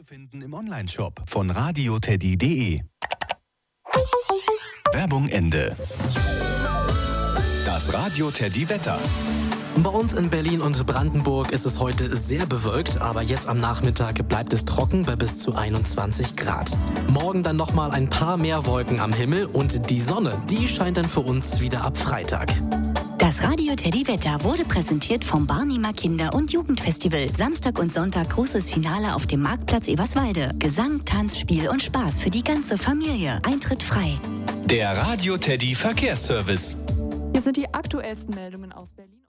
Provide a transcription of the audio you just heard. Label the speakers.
Speaker 1: zu finden im Onlineshop von radioteddy.de. Werbung Ende. Das Radio-Teddy-Wetter.
Speaker 2: Bei uns in Berlin und Brandenburg ist es heute sehr bewölkt, aber jetzt am Nachmittag bleibt es trocken bei bis zu 21 Grad. Morgen dann nochmal ein paar mehr Wolken am Himmel und die Sonne, die scheint dann für uns wieder ab Freitag.
Speaker 3: Das Radio-Teddy-Wetter wurde präsentiert vom Barnimer Kinder- und Jugendfestival. Samstag und Sonntag großes Finale auf dem Marktplatz Eberswalde. Gesang, Tanz, Spiel und Spaß für die ganze Familie. Eintritt frei.
Speaker 1: Der Radio-Teddy Verkehrsservice.
Speaker 4: Hier sind die aktuellsten Meldungen aus Berlin.